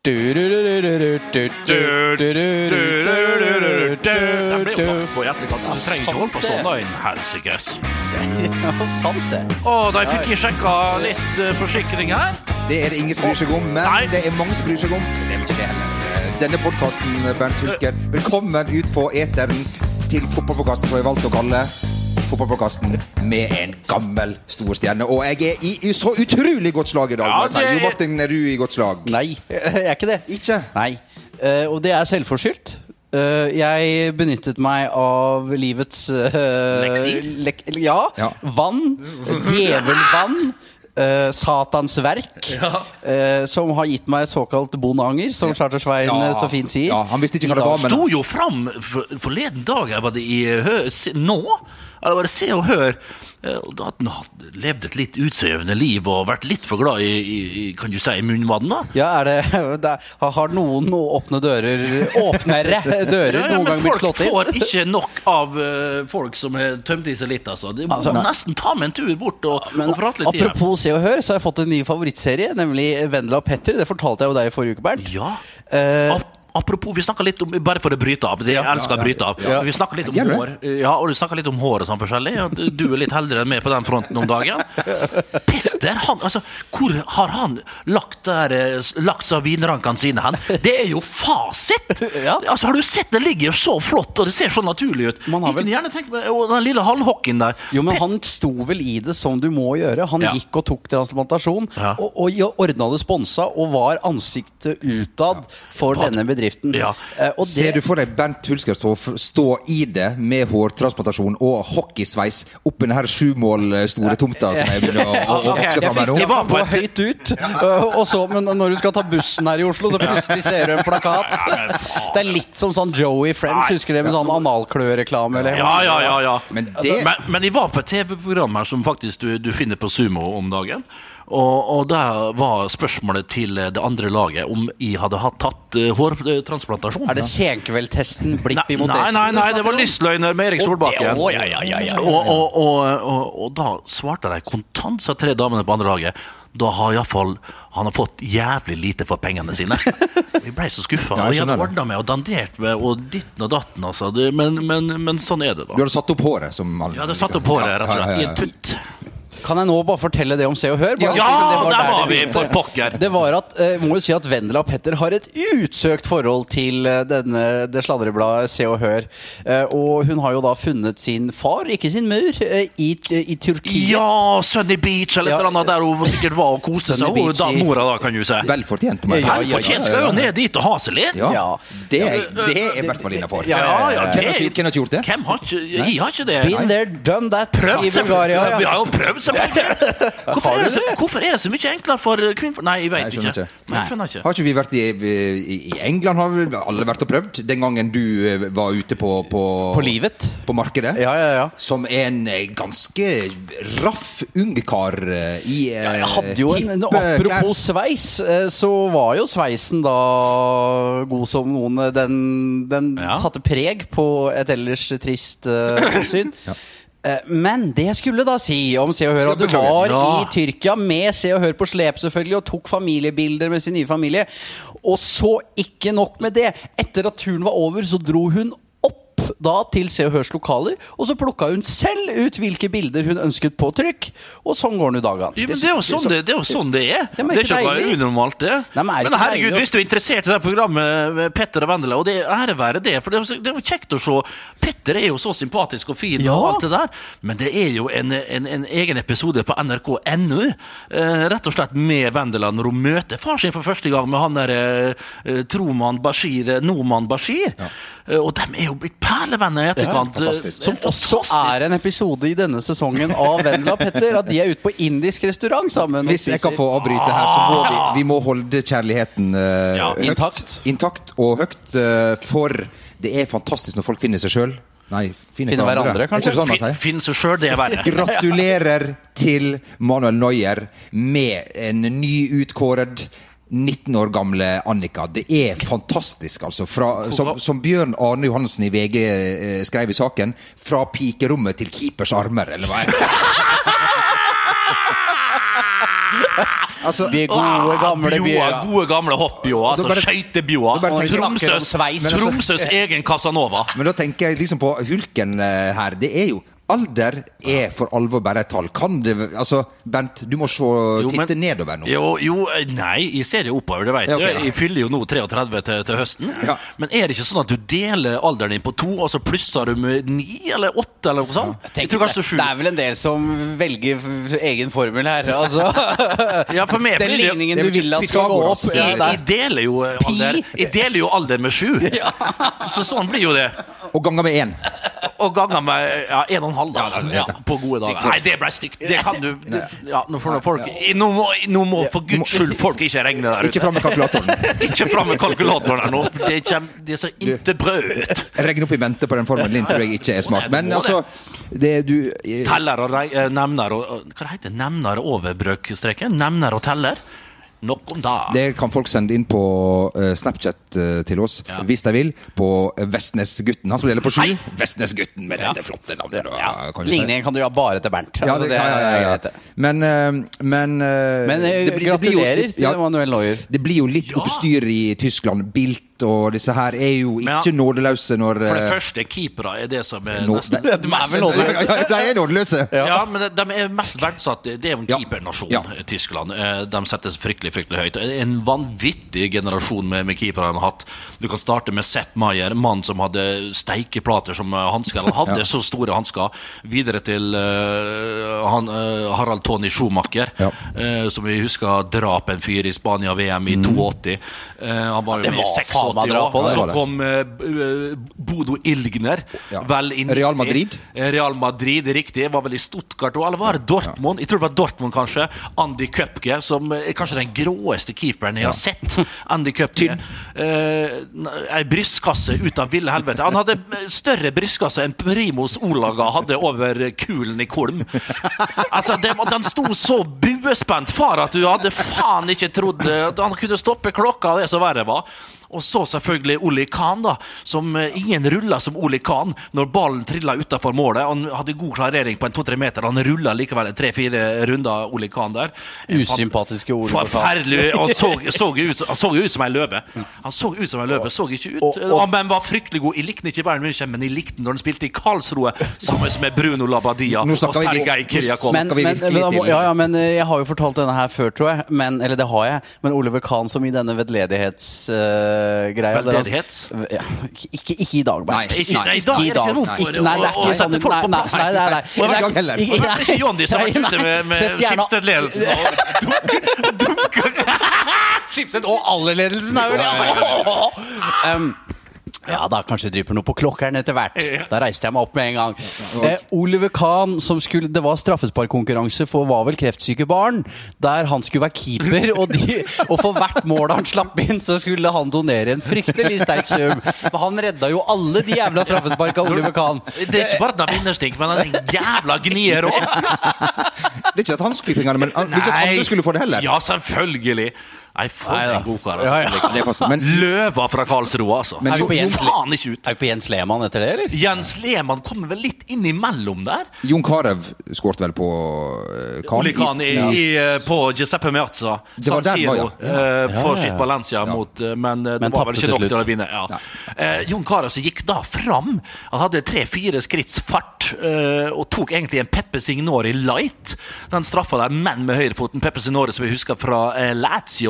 blir jo på etterkant. Du trenger ikke holde på sånn da, en helsikes. Ja, sant det. Da fikk jeg sjekket litt forsikring her. Det det ingen som bryr seg om, men det mange som bryr seg om. Det ikke det heller. Denne podcasten, Bernt Hulsker, velkommen ut på eteren til fotballpodcasten, som jeg valgte å kalle fotballpodcasten med en gammel stor stjerne. Og jeg i så utrolig godt slag i dag. Jo Martin, du i godt slag? Nei, jeg ikke det. Ikke? Nei, og det selvforskyldt. Jeg benyttet meg av livets vann, djevelvann, Satans verk, som har gitt meg såkalt bondanger, som Charter-Svein så fint sier. Ja, han visste ikke hva det var, men sto jo fram forleden dag, var det nå? Eller var det Se og Hør? Da hadde han levd et litt utsøvende liv og vært litt for glad i kan du si, munnvann da? Ja, har noen åpnere dører noen gang blitt slått inn? Folk får ikke nok av folk som har tømt i seg litt, altså. De må nesten ta med en tur bort og prate litt i dem. Apropos Se og Hør, så har jeg fått en ny favorittserie, nemlig Vendela og Petter. Det fortalte jeg jo deg i forrige uke, Bernt. Ja, apropos, vi snakket litt om, bare for å bryte av, jeg elsker å bryte av, vi snakket litt om hår, og du snakket litt om hår og sånn forskjellig, du litt heldigere enn meg på den fronten om dagen. Petter, hvor har han lagt laks av vinrankene sine hen? Det jo fasit! Altså, har du sett det ligger så flott, og det ser så naturlig ut? Jeg kunne gjerne tenkt meg, og den lille halvhokken der. Jo, men han sto vel i det som du må gjøre. Han gikk og tok transplantasjon, og ordnet det sponsa, og var ansiktet utad for denne bedriften. Ser du for deg Bernt Hulsker stå i det med hårtransplantasjon og hockeysveis opp i denne 7 mål store tomta som jeg begynner å vokse frem her nå? Jeg var på høyt ut, men når du skal ta bussen her i Oslo, så plutselig ser du en plakat. Det litt som sånn Joey Friends, husker du det med sånn analklø-reklame? Ja. Men jeg var på et TV-program her som faktisk du finner på Sumo om dagen. Og der var spørsmålet til det andre laget om jeg hadde tatt hårtransplantasjon. Det Senkveldtesten blipp i modesten? Nei, det var lystløgner med Erik Solbakken. Og da svarte de kontant, sa 3 damene på andre laget. Da har i hvert fall han fått jævlig lite for pengene sine. Vi ble så skuffet. Og jeg hadde ordnet med og dandert med og ditten og datten, altså. Men sånn det da. Du hadde satt opp håret som man... Ja, du hadde satt opp håret, rett og slett, i en tutt. Kan jeg nå bare fortelle det om Se og Hør? Der var vi for pokker. Det var må jo si at Vendela og Petter har et utsøkt forhold til det sladrebladet Se og Hør. Og hun har jo da funnet sin far, ikke sin mor, i Turkiet. Ja, Sunny Beach eller et eller annet der hun sikkert var og koste seg. Mora da, kan du si. Velfortjent på meg. Velfortjent skal jo ned dit og ha seg litt. Ja, det i hvert fall innenfor. Hvem har ikke gjort det? Jeg har ikke det. Been there, done that. Prøvd, selvfølgelig. Vi har jo prøvd, Hvorfor det så mye enklere for kvinner? Nei, jeg vet ikke. Nei, jeg skjønner ikke. Har ikke vi vært i England? Har vi alle vært og prøvd? Den gangen du var ute på livet? På markedet? Ja. Som en ganske raff ungekar i jeg hadde jo apropos sveis, så var jo sveisen da god som noen. Den satte preg på et ellers trist syn. Men det skulle da si om Se og Hør at du var i Tyrkia med Se og Hør på slep selvfølgelig, og tok familiebilder med sin nye familie. Og så ikke nok med det. Etter at turen var over, så dro hun da til Se og Hørs lokaler, og så plukket hun selv ut hvilke bilder hun ønsket på trykk, og sånn går hun i dagen. Ja, men det jo sånn det er. Det ikke bare unormalt det. Men herregud, hvis du interessert i det programmet Petter og Vendela, og det være det, for det var kjekt å se. Petter jo så sympatisk og fin og alt det der, men det jo en egen episode på NRK.no, rett og slett med Vendela, når hun møter far sin for første gang med han der Noman Bashir, og de jo blitt perlevenner i etterkant. Som også en episode i denne sesongen av Vendela og Petter, at de ute på indisk restaurant sammen. Hvis jeg kan få avbryte her, så må vi må holde kjærligheten intakt og høyt, for det fantastisk når folk finner seg selv. Nei, finne hverandre, kanskje? Sånn finne seg selv, det verre. Gratulerer til Manuel Neuer med en ny utkåret 19 år gamle Annika. Det fantastisk, altså. Som Bjørn Arne Johansen i VG skrev i saken, fra pikerommet til keepers armer, eller hva Altså, vi gode gamle bjøa. Gode gamle hoppbjøa, altså skøytebjøa. Tromsøs egen Casanova. Men da tenker jeg liksom på Hulken her. Det jo alder for alvor bare et tall. Kan det, altså, Bent, du må titte nedover nå. Nei, jeg ser jo oppover, det vet du. Jeg fyller jo nå 33 til høsten. Ja. Men det ikke sånn at du deler alderen din på 2, og så plusser du med 9 eller 8 eller noe sånt? Jeg tror kanskje 7. Det vel en del som velger egen formel her, altså. Ja, for meg den ligningen du vil at skal gå opp. Jeg deler jo alder med 7. Ja. Så sånn blir jo det. Og ganger med 1. Og ganger med 1,5 da, på gode dager. Nei, det ble stygt. Det kan du... Nå må for Guds skyld folk ikke regne der ute. Ikke frem med kalkulatoren. Ikke frem med kalkulatoren her nå. Det så inte brød. Regne opp i mente på den formen din tror jeg ikke smart. Men altså... Teller og nemner og... Hva heter det? Nemner over brøkstreken? Nemner og teller? Nok om da. Det kan folk sende inn på Snapchat til oss, hvis de vil, på Vestnesgutten. Han som deler på 7. Vestnesgutten med dette flotte navnet. Ligningen kan du ha bare til Bernt. Ja, det Men gratulerer til Emanuel Neuer. Det blir jo litt oppstyr i Tyskland. Bildt og disse her jo ikke nådeløse når... For det første, keepere det som nesten... De vel nådeløse. De nådeløse. Ja, men de mest verdsatt. Det jo en keepernasjon, Tyskland. De settes fryktelig høyt. En vanvittig generasjon med keepere de har hatt. Du kan starte med Sepp Maier, mann som hadde steikeplater som hansker. Han hadde så store hansker. Videre til Harald Tony Schumacher, som vi husker drap en fyr i Spania VM i 82. Han var jo med i 6 år. Så kom Bodo Ilgner vel inn Real Madrid, riktig, var vel i Stuttgart eller var det Dortmund? Jeg tror det var Dortmund kanskje. Andy Köpke, som kanskje den gråeste keeperen jeg har sett. Andy Köpke en brystkasse ut av ville helvete. Han hadde større brystkasse enn Primos Olaga hadde over kulen i Kolm. Altså, den sto så buespent far at du hadde faen ikke trodd at han kunne stoppe klokka, det så verre var. Og så selvfølgelig Oli Kahn da, som ingen rullet som Oli Kahn når ballen trillet utenfor målet. Han hadde god klarering på en 2-3 meter. Han rullet likevel 3-4 runder Oli Kahn der. Usympatiske Oli Kahn. Forferdelig, og han så ut som en løve. Han så ut som en løve, så ikke ut. Men var fryktelig god. Jeg likte ikke Bayern München, men jeg likte når han spilte i Karlsruhe sammen med Bruno Labbadia og Sergej Kiriakov. Men jeg har jo fortalt denne her før, tror jeg. Eller det har jeg. Men Oliver Kahn som i denne vedledighets... Veldedighet? Ikke i dag, bare. Nei, i dag det ikke rom for å sette folk på plass. Nei. Det er ikke Jondi som har vært ute med Schibsted-ledelsen og dunker. Schibsted og alle ledelsen jo det. Ja, da kanskje dryper noe på klokkeren etter hvert. Da reiste jeg meg opp med en gang. Oliver Kahn, det var straffesparkkonkurranse for var vel kreftsyke barn, der han skulle være keeper, og for hvert mål han slapp inn, så skulle han donere en fryktelig sterk sum. For han redda jo alle de jævla straffespark av Oliver Kahn. Det ikke bare at han vinnerstink, men han en jævla gnier også. Det ikke at han skulle pengene, men ikke at andre skulle få det heller. Ja, selvfølgelig. Nei, for en god kar. Men løva fra Karlsruhe, altså. Men vi på Jens Lehmann etter det, eller? Jens Lehmann kommer vel litt inn imellom der. Jon Carew skåret vel på Oli Kahn på Giuseppe Meazza. San Siro for sitt Valencia mot, men det var vel ikke nok til å vinne. Jon Carew som gikk da fram. Han hadde 3-4 skritts fart og tok egentlig en Peppe Signori light. Den straffa der, men med høyrefoten. Peppe Signori som vi husker fra Lazio.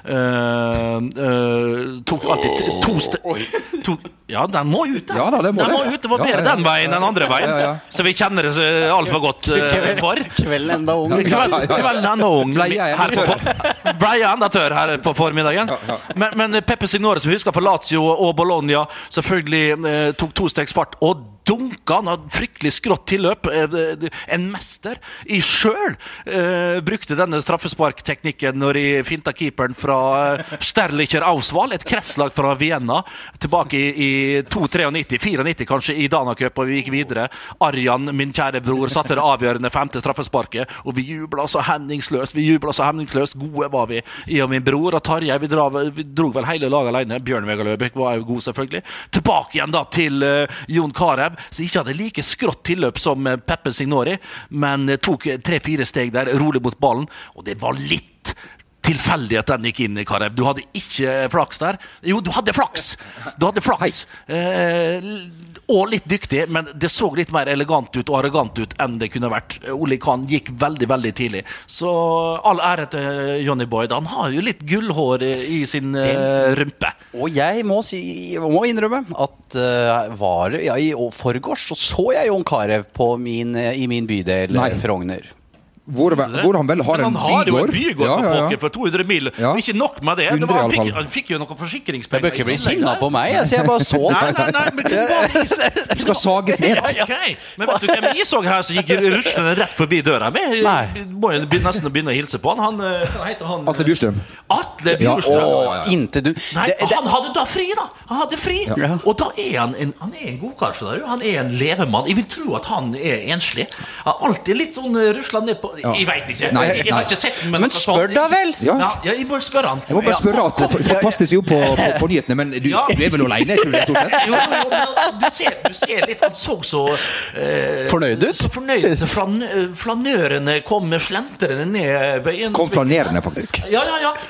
Tok alltid ja, den må ut der. Den må ut, det var bedre den veien enn andre veien. Så vi kjenner det alt for godt for. Kvelden enda ung. Kvelden enda ung. Ble jeg enda tør her på formiddagen. Men Peppe Signore som vi husker fra Lazio og Bologna selvfølgelig tok 2 stegs fart og dunka, han hadde fryktelig skrått tilløp. En mester i selv brukte denne straffesparkteknikken når de finta keeperen fra Sterlicher Auswahl, et kretslag fra Vienna, tilbake i 2-93-94 kanskje i Dana Cup, og vi gikk videre. Arjan, min kjære bror, satte det avgjørende 5. straffesparket, og vi jublet så hemningsløst, gode var vi. Jeg og min bror og Tarjei, vi drog vel hele laget alene. Bjørn Vegard Løbæk var jo god selvfølgelig. Tilbake igjen da til Jon Carew, så ikke hadde like skrått tilløp som Peppe Signori, men tok 3-4 steg der, rolig mot ballen, og det var litt tilfeldig at den gikk inn, Karev. Du hadde ikke flaks der. Jo, du hadde flaks! Og litt dyktig, men det så litt mer elegant ut og arrogant ut enn det kunne vært. Oli Kahn gikk veldig, veldig tidlig. Så all ære til Johnny Boyd. Han har jo litt gullhår i sin rumpe. Og jeg må innrømme at i forgårs så jeg Jon Carew i min bydel Frogner. Hvor han vel har en bygård. Men han har jo en bygård på poker for 200 mil. Ikke nok med det. Han fikk jo noen forsikringspenger. Jeg bør ikke bli sinna på meg. Jeg bare så det. Nei, men det var is. Du skal sages ned. Okay. Men vet du hvem jeg så her som gikk ruslende rett forbi døra med? Må jo nesten begynne å hilse på han. Hva heter han? Atle Bjurstrøm. Atle Bjurstrøm. Inntil du. Nei, han hadde da fri da. Han hadde fri. Og da han en god kanskje der. Han en levemann. Jeg vil tro at han enslig. Han har alltid litt sånn ruslet ned på. Jeg vet ikke. Jeg har ikke sett den. Men spør da vel. Jeg må spørre han. Jeg må bare spørre at det er fantastisk jobb på nyhetene, men du er vel alene, tror jeg, stort sett? Jo, du ser litt, han så fornøyd ut. Så fornøyd. Flanørene kom slentrende ned veien. Kom flanerende, faktisk. Ja.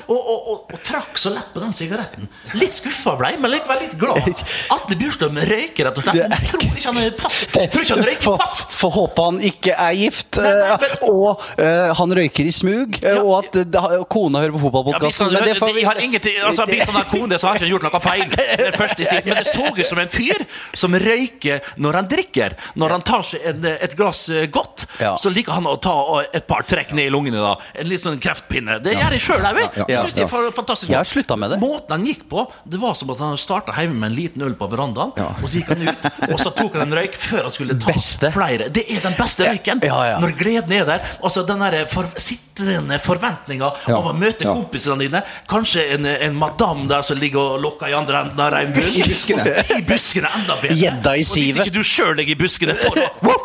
Og trakk så lett på den sigaretten. Litt skuffa ble, men likevel litt glad. Atle Bjurstrøm røyker rett og slett. Men jeg tror ikke han er fast. Jeg tror ikke han røyker fast. For håper han ikke er gift. Og han røyker i smug, og at kona hører på fotballpodcasten. Vi har ingenting, altså hvis han har kone, så har han ikke gjort noe feil. Det er først i sitt. Men det så ut som en fyr som røyker når han drikker. Når han tar seg et glass godt, så liker han å ta et par trekk ned i lungene da. En litt sånn kreftpinne. Det gjør jeg selv, jeg synes det er fantastisk. Jeg har sluttet med det. Måten han gikk på, det var som at han startet hjemme med en liten øl på verandaen, og så gikk han ut, og så tok han en røyk før han skulle ta flere. Det er den beste røyken. Når gleden er der, altså den der sittende forventninga av å møte kompisene dine, kanskje en madame der som ligger og lokker i andre enden av regnbusk i buskene enda bedre Gjedda i sivet. Og hvis ikke du selv ligger i buskene for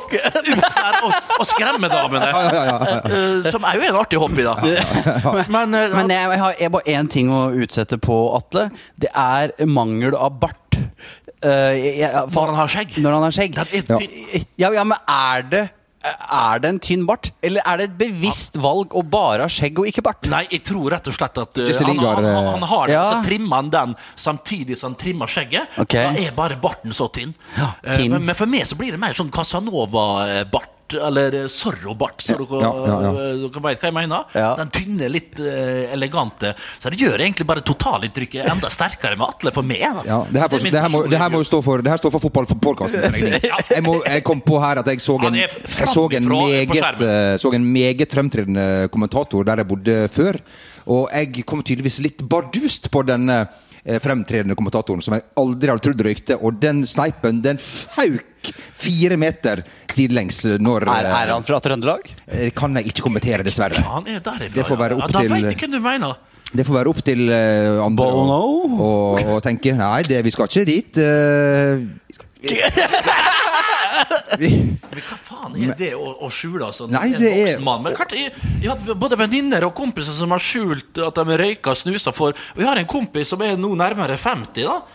å skremme damene som er jo en artig hobby da men jeg har bare en ting å utsette på Atle. Det er mangel av bart når han har skjegg. Men er det en tynn bart, eller er det et bevisst valg å bare ha skjegg og ikke bart? Nei, jeg tror rett og slett at han har det, så trimmer han den samtidig som han trimmer skjegget. Da er bare barten så tynn. Men for meg så blir det mer sånn Casanova-bart eller Zorro-bart, så dere vet hva jeg mener. Den tynne, litt elegante. Så det gjør egentlig bare totalinntrykket enda sterkere med Atle for meg. Det her må jo stå for fotballpodcasten. Jeg kom på her at jeg så en meget fremtredende kommentator der jeg bodde før, og jeg kom tydeligvis litt bardust på denne fremtredende kommentatoren som jeg aldri har trodd røykte, og den sneipen, den fauk 4 meter sidelengs når... Er han fra Trøndelag? Kan jeg ikke kommentere, dessverre. Han er derifra, det får være opp til... Da vet jeg hva du mener. Det får være opp til andre å tenke, nei, vi skal ikke dit. Men hva faen er det å skjule altså, Nei, en voksen mann? Men jeg hadde både venninner og kompiser som har skjult at de røyker og snuser for. Og jeg har en kompis som er nå nærmere 50 da.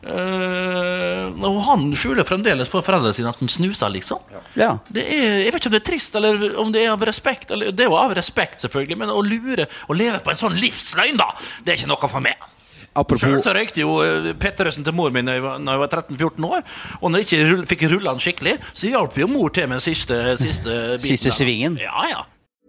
Og han skjuler fremdeles for foreldrene sine at han snuser liksom. Det er, jeg vet ikke om det er trist eller om det er av respekt, eller det var av respekt selvfølgelig, men å lure og leve på en sånn livsløgn da, det er ikke noe for meg. Selv så røykte jo Petterøsen til mor min når jeg var 13-14 år, og når jeg ikke fikk rullet den skikkelig, så hjalp jo mor til med siste biten. Siste svingen. Ja.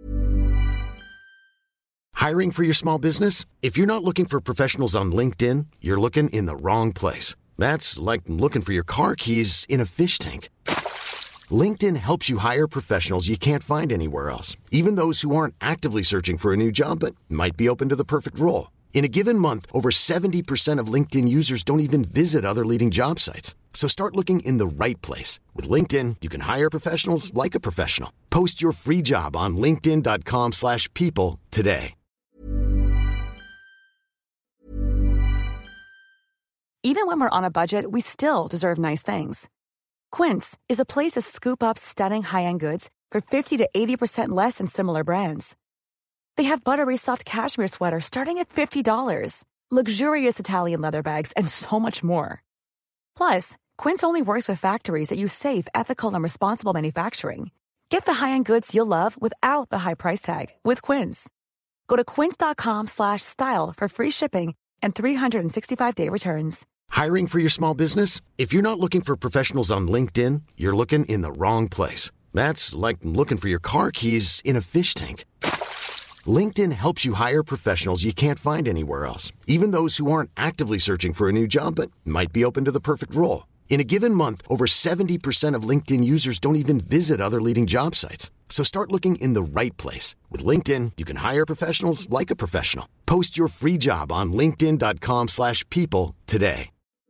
Hiring for your small business? If you're not looking for professionals on LinkedIn, you're looking in the wrong place. That's like looking for your car keys in a fish tank. LinkedIn helps you hire professionals you can't find anywhere else, even those who aren't actively searching for a new job but might be open to the perfect role. In a given month, over 70% of LinkedIn users don't even visit other leading job sites. So start looking in the right place. With LinkedIn, you can hire professionals like a professional. Post your free job on linkedin.com/people today. Even when we're on a budget, we still deserve nice things. Quince is a place to scoop up stunning high-end goods for 50 to 80% less than similar brands. They have buttery soft cashmere sweaters starting at $50, luxurious Italian leather bags, and so much more. Plus, Quince only works with factories that use safe, ethical, and responsible manufacturing. Get the high-end goods you'll love without the high price tag with Quince. Go to quince.com/style for free shipping and 365-day returns. Hiring for your small business? If you're not looking for professionals on LinkedIn, you're looking in the wrong place. That's like looking for your car keys in a fish tank. LinkedIn helps you hire professionals you can't find anywhere else, even those who aren't actively searching for a new job but might be open to the perfect role. In a given month, over 70% of LinkedIn users don't even visit other leading job sites. So start looking in the right place. With LinkedIn, you can hire professionals like a professional. Post your free job on linkedin.com/people today.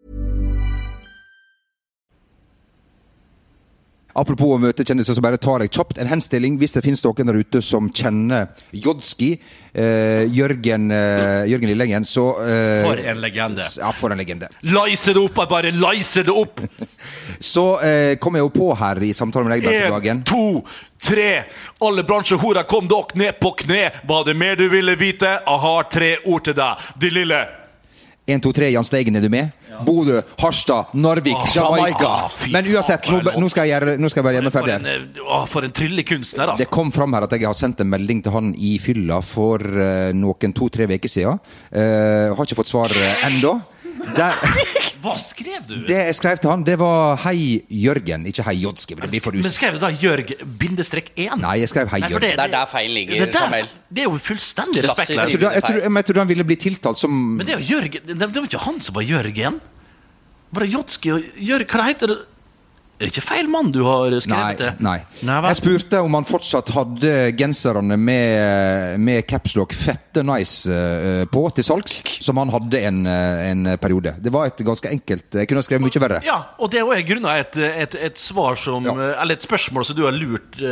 Apropos møtekjendiser, så bare tar jeg kjapt en henstilling hvis det finnes noen der ute som kjenner Jodski, Jørgen Lillengen, så... For en legende. Ja, for en legende. Leise det opp, bare leise det opp! Så kom jeg jo på her i samtalen med deg på dagen. 1, 2, 3, alle bransjehorer kom dere ned på kne. Var det mer du ville vite? Jeg har 3 ord til deg. De lille. 1, 2, 3, Jan Steigen, er du med? Bodø, Harstad, Narvik, Jamaica. Men uansett, nå skal jeg bare gjøre meg ferdig. For en tryllekunstner, altså. Det kom fram her at jeg har sendt en melding til han i fylla for noen 2-3 veker siden. Har ikke fått svar enda. Hva skrev du? Det jeg skrev til han, det var hei Jørgen, ikke hei Jodski. Men skrev du da Jørg-1? Nei, jeg skrev hei Jørgen. Det er der feil ligger, Samuel. Det er jo fullstendig respektløst. Jeg tror han ville bli tiltalt som... Men det er jo Jørgen, det var ikke han som var Jørgen. Var det Jodski og Jørg, hva heter det? Er det ikke feil mann du har skrevet det? Nei. Jeg spurte om han fortsatt hadde genserne med capslock fette nice på til salgs, som han hadde en periode. Det var et ganske enkelt, jeg kunne ha skrevet mye verre. Ja, og det er jo grunnet et svar som, eller et spørsmål som du har lurt,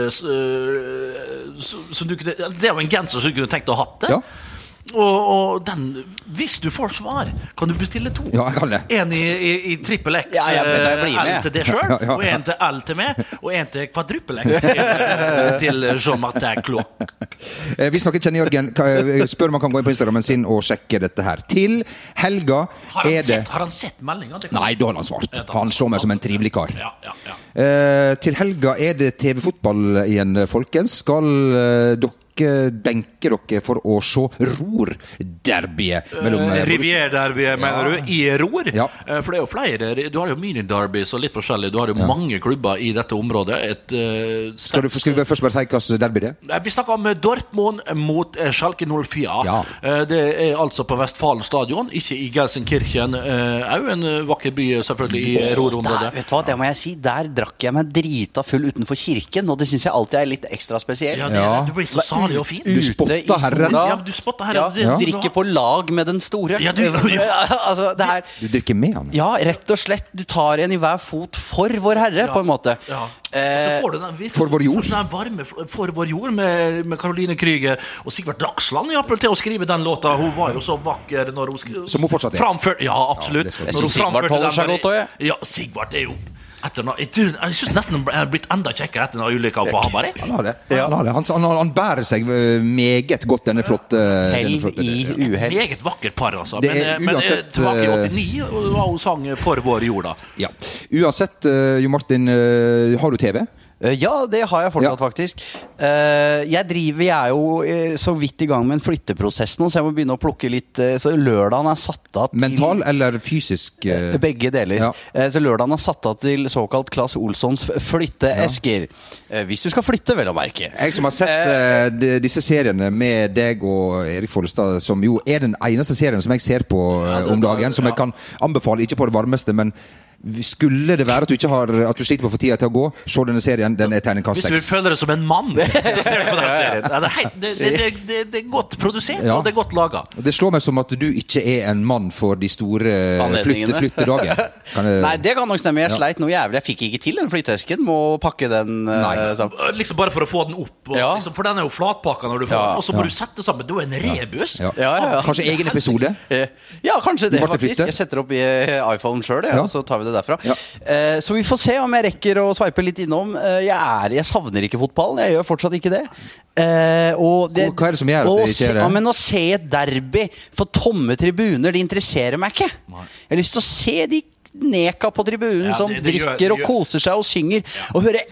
som du, det er jo en genser som du kunne tenkt å ha hatt det. Ja. Og den, hvis du får svar, kan du bestille 2. Ja, jeg kan det. En i trippel X L til det selv, og en til L til meg, og en til kvadruppel X til Jean-Martin Klock. Hvis noen kjenner Jørgen, spør man kan gå inn på Instagrammen sin og sjekke dette her. Til helga Har han sett meldingen? Nei, da har han svart. Han så meg som en trivelig kar. Ja. Til helga det TV-fotball igjen, folkens. Skal dere benke dere for å se Ror-derbyet Rivier-derbyet, mener du? I Ror? Ja. For det er jo flere. Du har jo mini-derbys og litt forskjellig. Du har jo mange klubber i dette området. Skal vi først bare si hva derby det er? Vi snakker om Dortmund mot Schalke 04. Ja. Det er altså på Westfalen stadion, ikke i Gelsenkirchen. En vakker by selvfølgelig i Ror-området. Vet du hva, det må jeg si. Der drakk jeg meg drita full utenfor kirken, og det synes jeg alltid er litt ekstra spesielt. Ja, du blir så salig og fin. Du spotter herren. Ja, du spotter herren. Ja. Drikker på lag med den store. Ja, altså, det her, du drikker med han. Ja, rett og slett. Du tar en i hver fot for vår herre, på en måte. Ja. Så får du den for vår jord. Den varme for vår jord med Caroline Krüger og Sigvart Dagsland til å skrive den låta. Hun var jo så vakker når hun som hun fortsatt framførte. Ja, absolutt. Jeg synes Sigvart holder seg godt også, ja, Sigvart er jo jeg synes nesten han er blitt enda kjekkere etter denne ulykka på Hamar. Han har det. Han bærer seg meget godt, denne flotte hell i uhell. Meget vakkert par, altså. Men tilbake i 89 var hun sang For vår jord da. Ja. Uansett, Jo Martin, har du TV? Ja, det har jeg fortsatt faktisk. Jeg er jo så vidt i gang med en flytteprosess nå, så jeg må begynne å plukke litt. Så lørdagen er satt av til... Mental eller fysisk? Begge deler. Ja. Så lørdagen er satt av til såkalt Claes Olssons flytteesker. Hvis du skal flytte, vel å merke. Jeg som har sett disse seriene med deg og Erik Follestad, som jo er den eneste serien som jeg ser på om dagen, som jeg kan anbefale, ikke på det varmeste, men skulle det være at du sliter på for tida til å gå, se denne serien, den er terningkast 6. Hvis du føler det som en mann, så ser du på den serien. Det er godt produsert, og det er godt laget. Det slår meg som at du ikke er en mann for de store flyttedager. Nei, det kan nok stemme. Jeg sleit noe jævlig. Jeg fikk ikke til den flyttesken. Må pakke den liksom bare for å få den opp, liksom, for den er jo flatpakka når du får den, og så må du sette sammen. Du er en rebus. Kanskje egen episode? Ja, kanskje det faktisk. Jeg setter opp i iPhone selv, og så tar vi det derfra. Så vi får se om jeg rekker å sveipe litt innom. Jeg savner ikke fotballen. Jeg gjør fortsatt ikke det. Hva er det som gjør at det ikke er det? Men å se et derby for tomme tribuner, det interesserer meg ikke. Jeg har lyst til å se de neka på tribunen som drikker og koser seg og synger, og høre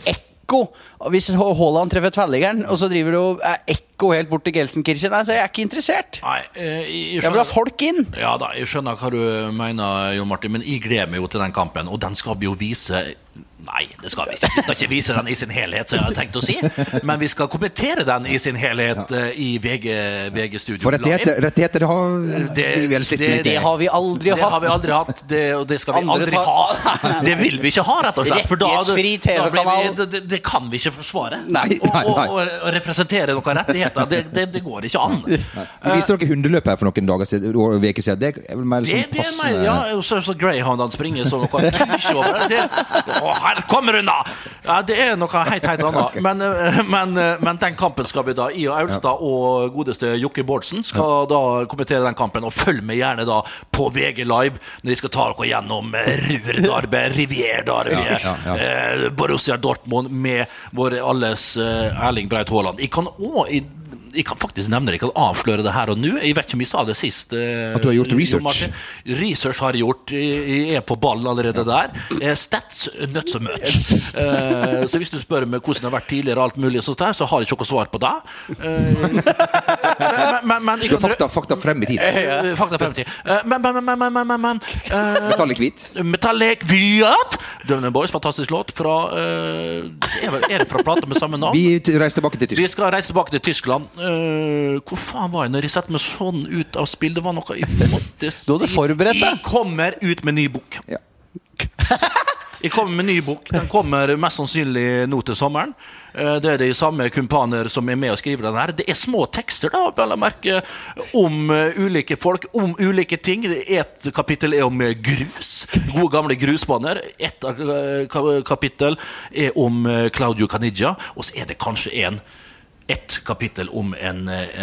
ekko hvis Haaland treffer tverrliggeren, og så driver du og ekko helt bort til Gelsenkirchen. Altså, jeg ikke interessert. Nei, jeg vil ha folk inn. Ja da, jeg skjønner hva du mener, Jon Martin, men jeg gleder meg jo til den kampen, og den skal vi jo vise. Nei, det skal vi ikke. Vi skal ikke vise den i sin helhet, så jeg har tenkt å si. Men vi skal kommentere den i sin helhet i VG-studio. For rettigheter det har vi vel slitt med. Det har vi aldri hatt. Det har vi aldri hatt, og det skal vi aldri ha. Det vil vi ikke ha, rett og slett. Rettighetsfri TV-kanal. Det kan vi ikke forsvare. Nei. Og representere noen rettigheter, det går ikke an. Vi viste dere hundeløp her for noen dager siden, og veker siden. Det er vel mer sånn passende. Ja, så Greyhound han springer så noe tysj over. Her kommer hun da! Ja, det er noe helt annet. Men den kampen skal vi da, I og Aulstad og godeste Jokke Bårdsen skal da kommentere den kampen, og følg med gjerne da på VG Live når de skal ta dere gjennom Ruhr-Darby, Rivier-Darby, Borussia Dortmund med vår alles Erling Braut Haaland. Jeg kan faktisk nevne det, jeg kan avsløre det her og nå. Jeg vet ikke om jeg sa det sist. At du har gjort research? Research har jeg gjort. Jeg på ballen allerede der. Stats, not so much. Så hvis du spør meg hvordan det har vært tidligere og alt mulig så har jeg ikke noe svar på det. Fakta frem i tid. Fakta frem i tid. Men Metallic hvit. Døvne Boys, fantastisk låt fra er det fra plata med samme navn? Vi reiser tilbake til Tyskland. Vi skal reise tilbake til Tyskland. Hvor faen var jeg når jeg sett meg sånn ut av spill? Det var noe jeg måtte si. Du hadde forberedt det. Jeg kommer ut med ny bok. Ja. Jeg kommer med ny bok. Den kommer mest sannsynlig nå til sommeren. Det er de samme kumpaner som er med og skriver den her. Det er små tekster da, vel å merke, om ulike folk, om ulike ting. Et kapittel er om grus, gode gamle grusbaner. Et kapittel er om Claudio Caniggia, og så er det kanskje et kapittel om en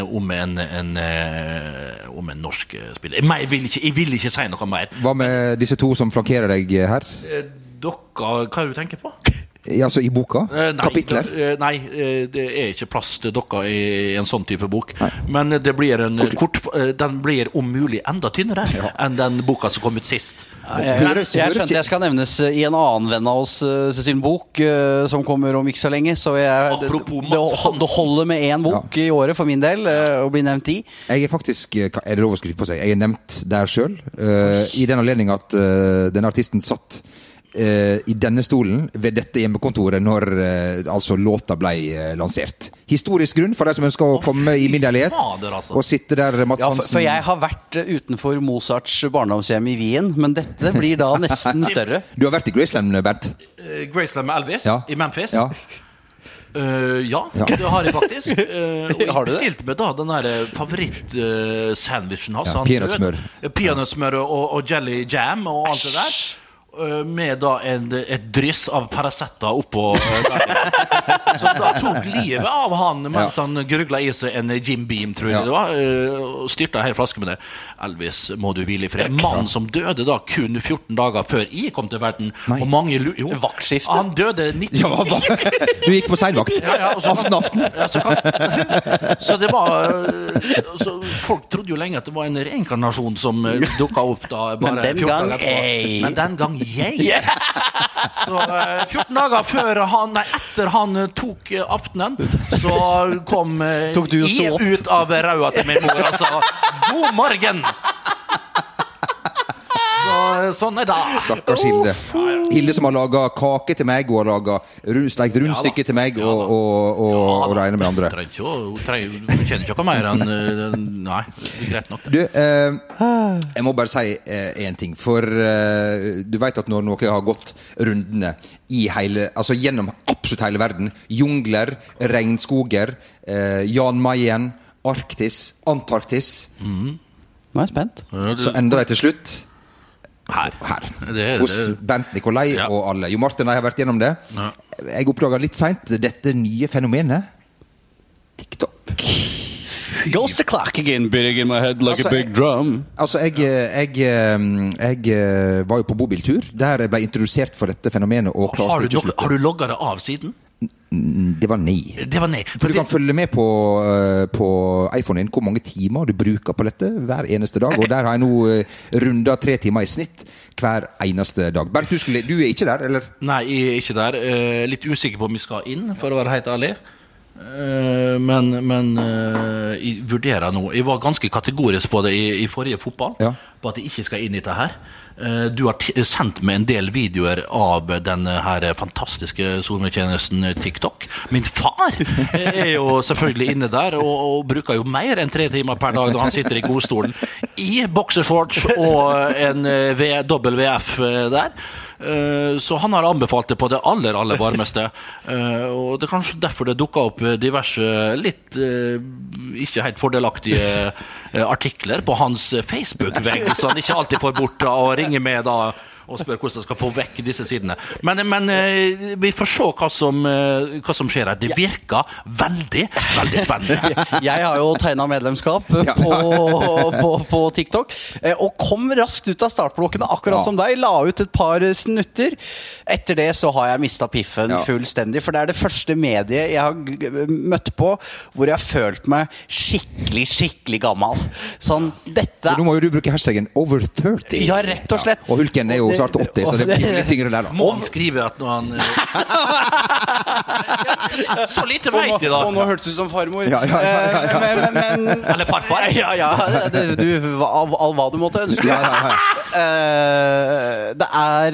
norsk spiller. Jeg vil ikke si noe mer. Hva med disse to som flankerer deg her? Hva er det du tenker på? Altså i boka? Kapitler? Nei, det er ikke plass til dere i en sånn type bok. Nei. Men det blir den blir om mulig enda tynnere enn den boka som kom ut sist. Jeg skjønte jeg skal nevnes i en annen venn av oss sin bok som kommer om ikke så lenge, så det holder med en bok i året for min del å bli nevnt i. Jeg er faktisk, er det lov å skrive på seg, jeg er nevnt der selv i den anledning at den artisten satt i denne stolen ved dette hjemmekontoret når altså låta ble lansert. Historisk grunn for de som ønsker å komme i min leilighet og sitte der, Mats Hansen. For jeg har vært utenfor Mozarts barndomshjem i Wien, men dette blir da nesten større. Du har vært i Graceland, Bernt? Graceland med Elvis i Memphis? Ja. Det har jeg faktisk. Og jeg bestilte med da den der favoritt-sandwichen hans. Peanøttsmør og jelly jam og alt det der. Med da et dryss av Paracetta oppå så da tok livet av han mens han grugla i seg en Jim Beam, tror jeg det var, og styrte en hel flaske med det. Elvis, må du hvile i fred. Mannen som døde da kun 14 dager før jeg kom til verden. Og mange vaktskifte. Han døde 90. Du gikk på seilvakt. Aften. Så det var så folk trodde jo lenge at det var en reinkarnasjon som dukket opp da bare 14 dager etterpå. Men den gang så 14 dager etter han tok aftenen, så kom jeg ut av rauda til min mor og sa god morgen. Sånn det. Stakkars Hilde. Hilde som har laget kake til meg og har laget stekt rundstykke til meg og regner med andre. Hun kjenner ikke noe mer enn nei, det er greit nok. Du, jeg må bare si en ting, for du vet at når noe har gått rundene i altså gjennom absolutt hele verden, jungler, regnskoger, Jan Mayen, Arktis, Antarktis, Nå er jeg spent. Så ender det til slutt her. Hos Bent Nikolai og alle. Jo Martin, jeg har vært gjennom det. Jeg oppdaget litt sent dette nye fenomenet TikTok. Goes the clock again, beating in my head like a big drum. Altså, jeg var jo på bobiltur der jeg ble introdusert for dette fenomenet og klarte ikke å slutte. Har du logget det av siden? Det var nei. For du kan følge med på iPhone din hvor mange timer du bruker på dette hver eneste dag, og der har jeg nå rundet 3 timer i snitt. hver eneste dag. Bernt, du ikke der, eller? Nei, jeg ikke der. Litt usikker på om jeg skal inn, for å være helt ærlig. Men jeg vurderer nå. Jeg var ganske kategorisk på det i forrige fotball, på at jeg ikke skal inn i dette her. Du har sendt meg en del videoer av den her fantastiske SoMe-tjenesten TikTok. Min far jo selvfølgelig inne der og bruker jo mer enn 3 timer per dag når han sitter i godstolen i boxershorts og en WWF der. Så han har anbefalt det på det aller varmeste, og det er kanskje derfor det dukket opp diverse litt ikke helt fordelaktige artikler på hans Facebook-vegg, så han ikke alltid får bort og ringer med da og spør hvordan jeg skal få vekk disse sidene. Men vi får se hva som skjer her. Det virker veldig spennende. Jeg har jo tegnet medlemskap på TikTok, og kom raskt ut av startblokkene, akkurat som deg. La ut et par snutter. Etter det så har jeg mistet piffen fullstendig, for det er det første mediet jeg har møtt på, hvor jeg har følt meg skikkelig gammel. Sånn, dette... Så nå må jo du bruke hashtaggen over 30. Ja, rett og slett. Og Hulken jo snart 80, så det blir litt tyngre der da. Må han skrive at når han så lite vet de da. Og nå hørtes du som farmor. Men eller farfar. Hva du måtte ønske. Det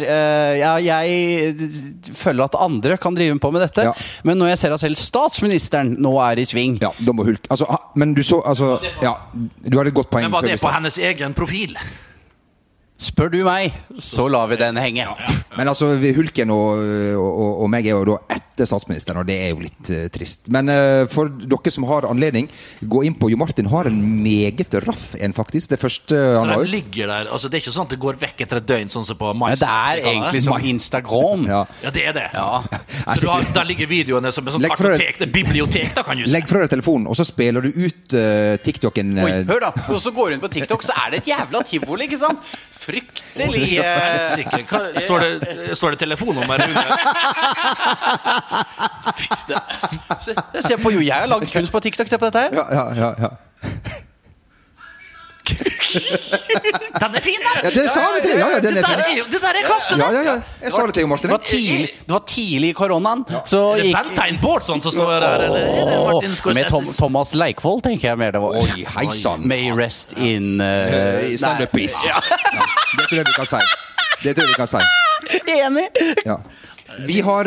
jeg føler at andre kan drive på med dette, men når jeg ser at selv statsministeren nå i sving. Ja, da må Hulk. Men du så, du har et godt poeng. Men var det på hennes egen profil? Spør du meg, så lar vi den henge. Men Hulken og meg jo da etter statsministeren, og det jo litt trist. Men for dere som har anledning, gå inn på Jo Martin har en meget raff en faktisk, det første han har ut. Så den ligger der, det ikke sånn at det går vekk etter et døgn, sånn som på MySpace. Det egentlig som Instagram. Ja, det det. Så der ligger videoene som en sånn kartotek, det bibliotek da, kan du si. Legg fra deg telefonen, og så spiller du ut TikToken. Oi, hør da, og så går du inn på TikTok, så det et jævla tivoli, ikke sant? Fryktelig Står det telefonnummer under? Se på jo, jeg har laget kunst på TikTok. Se på dette her. Ja. Den fin da. Ja, det sa det til. Ja, den fin. Det der klasse. Ja. Jeg sa det til Jo Martin. Det var tidlig i koronaen. Så gikk Valentine Bårdsson som står der, eller med Thomas Leikvoll, tenker jeg mer det var. Oi, heisan. May rest in stand-up-piece. Det tror jeg vi kan si. Enig. Ja. Vi har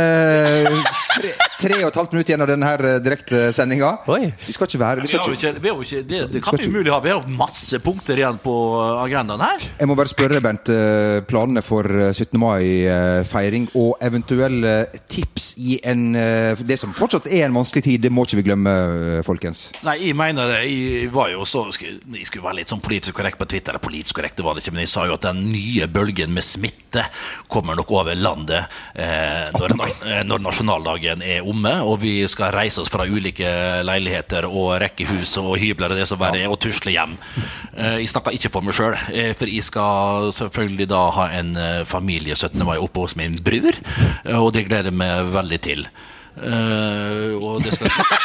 3,5 minutter igjen av denne her direkte sendingen. Vi skal ikke være... Det kan vi umulig ha. Vi har masse punkter igjen på agendaen her. Jeg må bare spørre, Bernt, planene for 17. mai-feiring og eventuelle tips i det som fortsatt en vanskelig tid, det må ikke vi glemme, folkens. Nei, jeg mener det. Jeg var jo så... Jeg skulle være litt sånn politisk korrekt på Twitter. Politisk korrekt, det var det ikke, men jeg sa jo at den nye bølgen med smitte kommer nok over landet når nasjonaldagen omme, og vi skal reise oss fra ulike leiligheter og rekkehus og hybler og det som verre og tusle hjem. Jeg snakker ikke for meg selv, for jeg skal selvfølgelig da ha en familie 17. mai oppe hos min bror, og det gleder jeg meg veldig til. Og det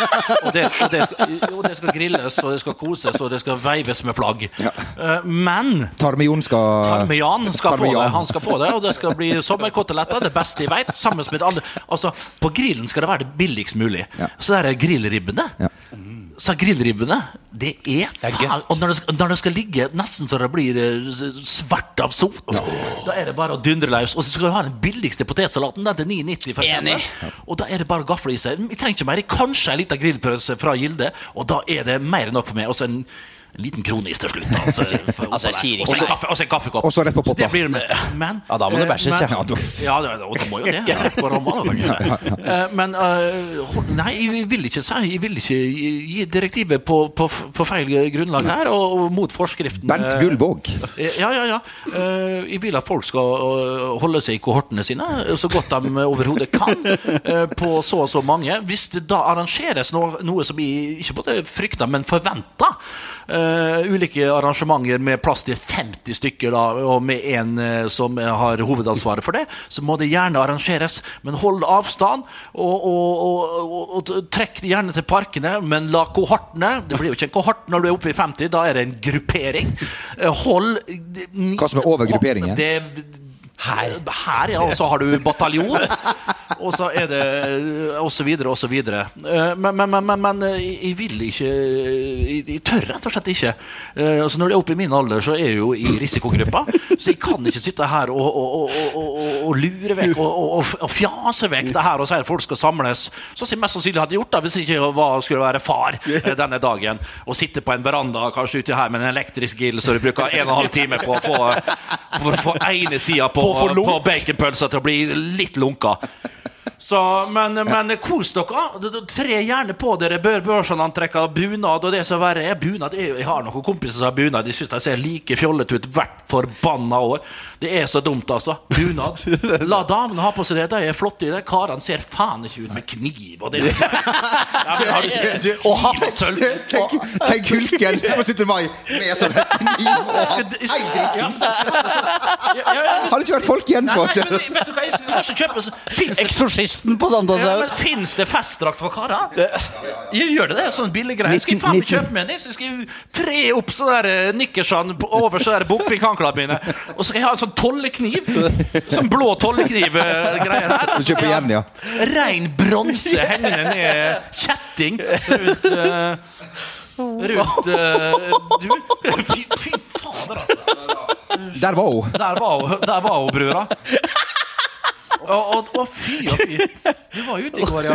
skal grilles, og det skal koses, og det skal veives med flagg. Men Tarmejan skal få det. Han skal få det, og det skal bli sommerkoteletter, det beste jeg vet, sammen med alle. På grillen skal det være det billigst mulig. Så det grillribbene. Så grillribbene, det faen. Og når det skal ligge nesten så det blir svart av sol, da det bare å dundre løs. Og så skal du ha den billigste potetsalaten, den til 9,90 for eksempel. Og da det bare å gafle i seg. Vi trenger ikke mer, kanskje en liten grillpølse fra Gilde, og da det mer enn nok for meg. Og så en liten kronis til slutt. Og så en kaffekopp. Og så rett på potta. Ja, da må det bæsjes, ja. Og da må jo det. Rett på ramma, men nei, jeg vil ikke gi direktivet på feil grunnlag her, og mot forskriften. Bernt Gullvåg. Ja. Jeg vil at folk skal holde seg i kohortene sine, så godt de overhodet kan, på så og så mange. Hvis det da arrangeres noe som jeg ikke både frykter, men forventer, ulike arrangementer med plass til 50 stykker da, og med en som har hovedansvaret for det, så må det gjerne arrangeres, men hold avstand og trekk gjerne til parkene, men la kohortene, det blir jo ikke en kohort når du oppe i 50, da det en gruppering. Hva som over grupperingen? Her ja, og så har du bataljon, og så det, og så videre, og så videre. Men jeg vil ikke, jeg tør rett og slett ikke. Altså når det oppe i min alder, så jeg jo i risikogruppa, så jeg kan ikke sitte her og lure vekk, og fjase vekk det her, og si at folk skal samles, så som jeg mest sannsynlig hadde gjort da, hvis ikke skulle være far denne dagen, og sitte på en veranda, kanskje ute her med en elektrisk gill, så du bruker 1,5 time på å få ene siden på baconpølsa til å bli litt lunka. Så, men kos dere, tre gjerne på dere børsantrekka bunad, og det som verre bunad, jeg har noen kompiser som har bunad, de synes de ser like fjollet ut hvert forbanna år, det så dumt altså, bunad, la damene ha på seg det, de flotte i det, karene ser faen ikke ut med kniv, og det og hatt tenk hulken på 17. mai med sånn kniv og hatt har det ikke vært folk igjen på? Vet du hva, jeg skal kjøpe Eksorsisten på Sandalshaug. Men finnes det festdrakt for karer? Gjør det sånn billig greier? Skal jeg faen ikke kjøpe med en? Så skal jeg tre opp sånne der nikkersene over sånne der bokfinkanklene mine, og så skal jeg ha en sånn tollekniv, sånn blå tollekniv-greier her. Du kjøper igjen, ja. Rein bronse hengende ned kjetting rundt fy fader altså. Der var hun, brura. Og fy. Du var ute i går, ja.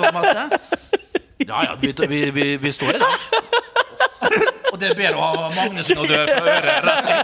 Ja, vi står i det. Og det ber å ha Magnussen og dør for øret rett inn.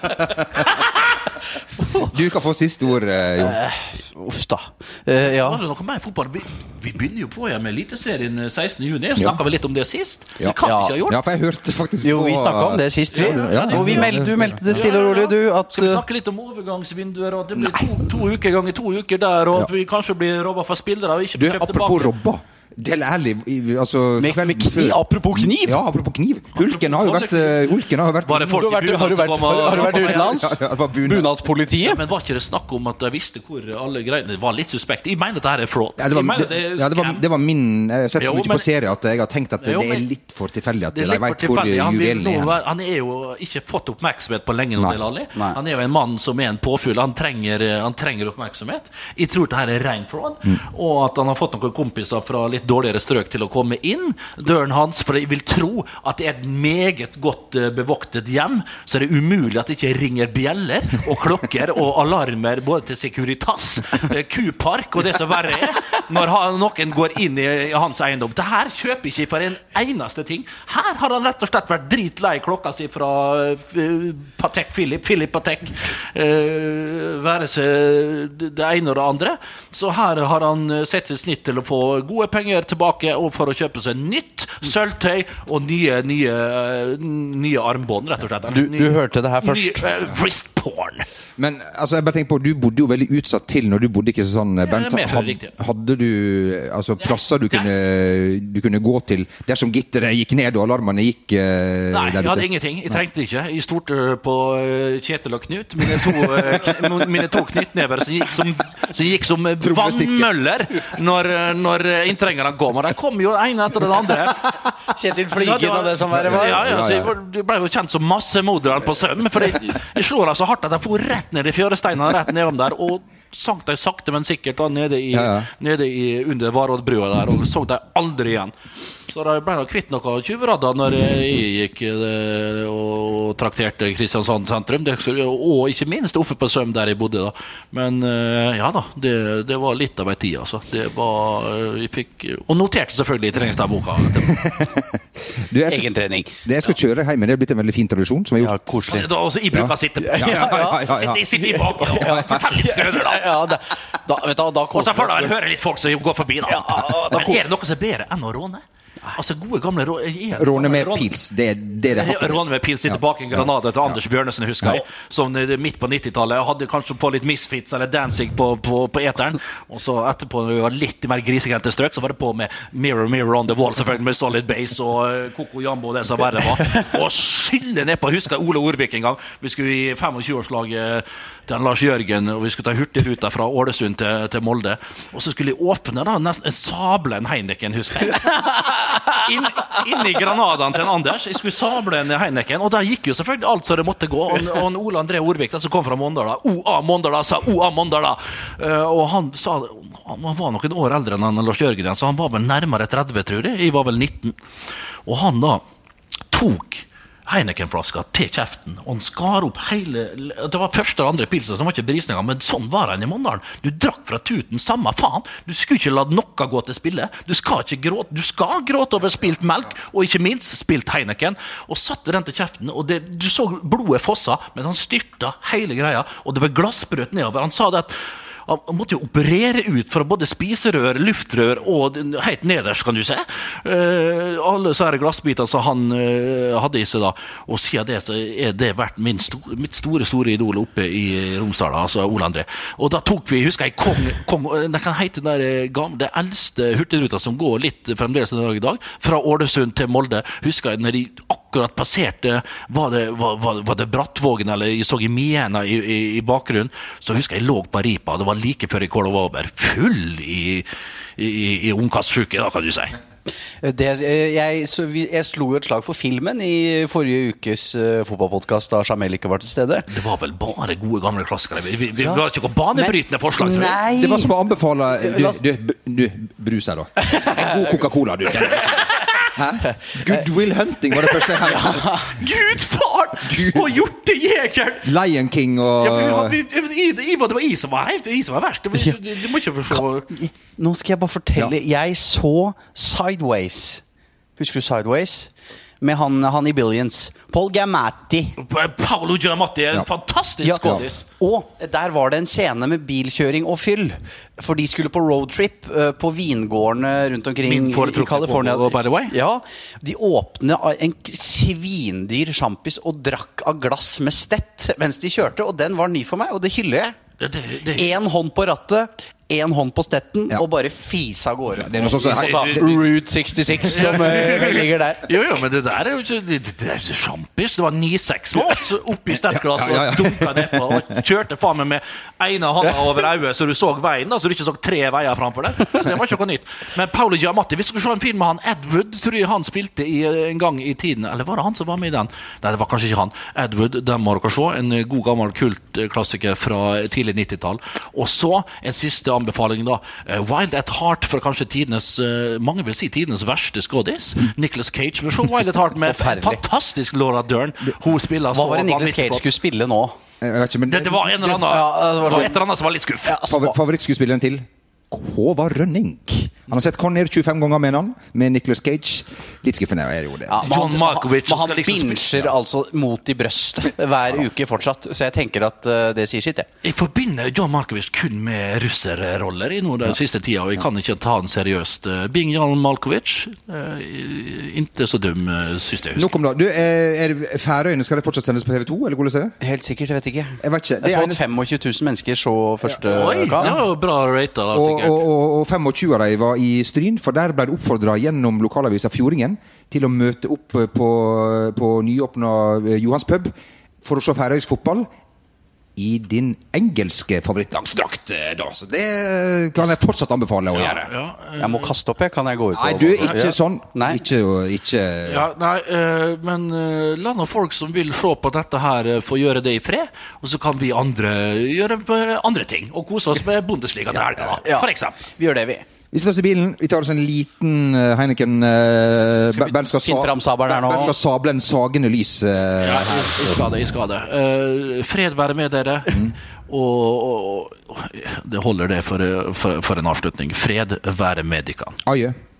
Du kan få siste ord, Jon. Uff da. Ja. Var det noe mer fotball? Vi begynner jo på med Eliteserien 16. juni. Snakket vi litt om det sist? Ja. Det kan vi ikke ha gjort. Ja, for jeg hørte faktisk på... Jo, vi snakket om det sist. Og du meldte det stille og rolig, du. Skal vi snakke litt om overgangsvinduer, og det blir to uker ganger 2 uker der, og at vi kanskje blir robbet for spillere og ikke får kjøpt tilbake. Apropos robba. Del ærlig, altså med kniv, apropos kniv. Ja, apropos kniv. Hulken har jo vært Bare folk har du vært utenlands? Bunadspolitiet? Men var ikke det snakk om at jeg visste hvor alle greiene var litt suspekt? Jeg mener at dette fraud. Det var min jeg har sett så mye på serie at jeg har tenkt at det litt for tilfeldig at jeg vet hvor juvelen Han jo ikke fått oppmerksomhet på lenge nå, Delali. Han jo en mann som en påfyll. Han trenger oppmerksomhet. Jeg tror at dette ren fraud, og at han har fått noen kompiser fra litt dårligere strøk til å komme inn døren hans, for jeg vil tro at det et meget godt bevoktet hjem, så det umulig at det ikke ringer bjeller og klokker og alarmer både til Securitas, Q-park og det som verre når noen går inn i hans eiendom. Det her kjøper ikke for en eneste ting. Her har han rett og slett vært dritlei klokka si fra Patek Philip Patek, være seg det ene og det andre. Så her har han sett seg snitt til å få gode penger tilbake, og for å kjøpe seg nytt sølvtøy og nye armbånd, rett og slett. Du hørte det her først. Wrist porn. Men altså, jeg bare tenker på, du bodde jo veldig utsatt til når du bodde ikke sånn, Bernt. Hadde du altså, plasser du kunne gå til dersom gitteret gikk ned og alarmene gikk Nei, jeg hadde ingenting. Jeg trengte ikke. Jeg stolte på Kjetil og Knut, mine to knyttnever som gikk som vannmøller når inntrengerne kom, og de kom jo en etter den andre. Kjetil Flygen og det som var. Så jeg ble jo kjent som massemoderen på søm, for jeg slår deg så hardt at jeg får rett ned i fjøresteinene, rett nedom der, og sank deg sakte, men sikkert da, nede under Varådbrua der, og så deg aldri igjen. Så da ble jeg kvitt noe tjuveradda når jeg gikk og trakterte Kristiansand sentrum, og ikke minst oppe på Søm der jeg bodde da. Men ja da, det var litt av en tid, altså. Det var, jeg fikk, og noterte selvfølgelig i treningsdagboka. Egen trening. Det jeg skal kjøre hjemme, det har blitt en veldig fin tradisjon som jeg har gjort. Koselig. Da også, jeg bruker å sitte på. Sitte i bak og fortelle litt skrøner da. Og så får du høre litt folk som går forbi da. Men det noe som er bedre enn å råne? Altså, gode gamle Råne med pils, det Råne med pils tilbake i Granada til Anders Bjørnesen, husker jeg. Som midt på 90-tallet. Jeg hadde kanskje på litt Misfits eller Dancing på eteren. Og så etterpå, når vi var litt mer grisegrente strøk, så var det på med Mirror, Mirror on the Wall, selvfølgelig med Solid Base og Coco Jambo og det som verre var. Og skylle ned på, husker jeg Ole Orvik en gang. Vi skulle i 25-årslaget til Lars Jørgen, og vi skulle ta hurtigruta fra Ålesund til Molde. Og så skulle jeg åpne da, nesten sable en Heineken, husker jeg. Inn i Granadaen til en Anders. Jeg skulle sable en Heineken, og da gikk jo selvfølgelig alt så det måtte gå. Og Ole André Orvik, da, som kom fra Mondala, Mondala, sa Mondala. Og han sa, han var noen år eldre enn Lars Jørgen, så han var vel nærmere 30, tror jeg. Jeg var vel 19. Og han da tok Heineken-flaska til kjeften, og han skar opp hele, det var første og andre pilsen som var ikke berisninger, men sånn var han i Mondalen. Du drakk fra tuten, samme faen. Du skulle ikke la noe gå til spille. Du skal ikke gråte, du skal gråte over spilt melk, og ikke minst spilt Heineken, og satte den til kjeften, og du så blodet fossa, men han styrta hele greia, og det var glassbrøt nedover. Han sa det at han måtte jo operere ut fra både spiserør, luftrør og helt nederst, kan du se. Alle så glassbiter som han hadde i seg da. Og siden det så det vært mitt store idol oppe i Romsdala, altså Ole André. Og da tok vi, husker jeg, Kong det kan hete den gamle, det eldste hurtigruta som går litt fremdeles i dag, fra Ålesund til Molde. Husker jeg, når de akkurat passerte, var det Brattvågen, eller jeg så i Miena i bakgrunnen, så husker jeg lå på Ripa, det var like før jeg kom over, full i ungkastsjuke, da kan du si. Jeg slo jo et slag for filmen i forrige ukes fotballpodcast da Jamel ikke var til stede. Det var vel bare gode gamle klassikere. Vi var ikke noe banebrytende forslag. Nei. Det var som å anbefale du bruser da. En god Coca-Cola, du. Hæ? Goodwill Hunting var det første jeg hørte. Gud, far! Og hjortejegeren! Lion King og... Ja, det var jeg som var verst. Du må ikke forstå... Nå skal jeg bare fortelle. Jeg så Sideways. Husker du Sideways? Med han i Billions. Paul Giamatti. Paolo Giamatti er en fantastisk skådis. Og der var det en scene med bilkjøring og fyll. For de skulle på roadtrip på vingårdene rundt omkring i California. By the way. Ja, de åpne en svindyr sjampis og drakk av glass med stett mens de kjørte, og den var ny for meg, og det hyller jeg. En hånd på rattet, en hånd på stetten, og bare fisa gårde. Det er noe sånn Route 66 som ligger der. Jo, men det der er jo ikke... Det er sjampis. Det var 9-6 lås oppi stettglass og dunket nedpå, og kjørte faen med ene hånda over øyet, så du så veien, da, så du ikke så 3 veier framfor deg. Så det var ikke noe nytt. Men Paolo Giamatti, hvis du skulle se en film med han, Ed Wood, tror jeg han spilte en gang i tiden, eller var det han som var med i den? Nei, det var kanskje ikke han. Ed Wood, den må dere se, en god gammel kultklassiker fra tidlig 90-tall. Og så en siste anbefaling da, Wild at Heart, for kanskje mange vil si tidenes verste skådis. Nicolas Cage, vi så Wild at Heart med fantastisk Laura Dern. Hun spiller så... Hva var det Nicolas Cage skulle spille nå? Det var en eller annen, det var et eller annet som var litt skuff. Favorittskuespilleren til Håvard Rønning. Han har sett Conner 25 ganger med han, med Nicolas Cage. Litt skuffende er jo det. Ja, John Malkovich. Men han binsjer altså mot i brøstet hver uke fortsatt, så jeg tenker at det sier sitt, det. Jeg forbinder John Malkovich kun med russerroller i den siste tida, og jeg kan ikke ta han seriøst. Bing John Malkovich, ikke så dum, synes jeg. Nå kom da. Du, er Færøyene, skal det fortsatt sendes på TV2, eller hvordan er det? Helt sikkert, jeg vet ikke. Jeg vet ikke. Jeg så at 25 000 mennesker så første gang. Det var bra ratet, og 25 av dem var i Stryn, for der ble det oppfordret gjennom lokalavisa Fjordingen til å møte opp på nyåpna Johans pub for å se færøysk fotball i din engelske favorittlagsdrakt da. Så det kan jeg fortsatt anbefale å gjøre. Jeg må kaste opp, kan jeg gå ut? Nei, du, ikke sånn. Nei. Ikke... Ja, nei, men la noen folk som vil se på dette her få gjøre det i fred, og så kan vi andre gjøre andre ting, og kose oss med Bundesliga til helga, for eksempel. Vi gjør det, vi. Vi slår oss i bilen, vi tar oss en liten Heineken Ben skal sable en sagende lys Jeg skal det Fred være med dere og det holder det for en avslutning. Fred være med dere. Adjø.